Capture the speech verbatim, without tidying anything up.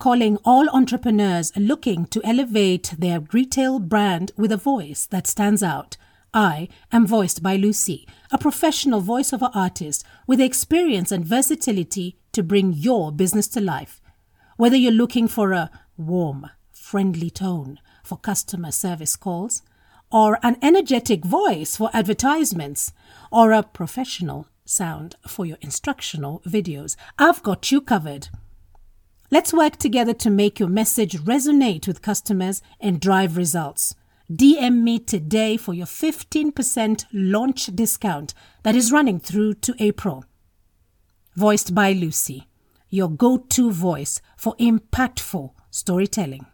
calling all entrepreneurs looking to elevate their retail brand with a voice that stands out. I am voiced by Lucy, a professional voiceover artist with experience and versatility to bring your business to life. Whether you're looking for a warm, friendly tone for customer service calls, or an energetic voice for advertisements, or a professional sound for your instructional videos, I've got you covered. Let's work together to make your message resonate with customers and drive results. D M me today for your fifteen percent launch discount that is running through to April. Voiced by Lucy, your go-to voice for impactful storytelling.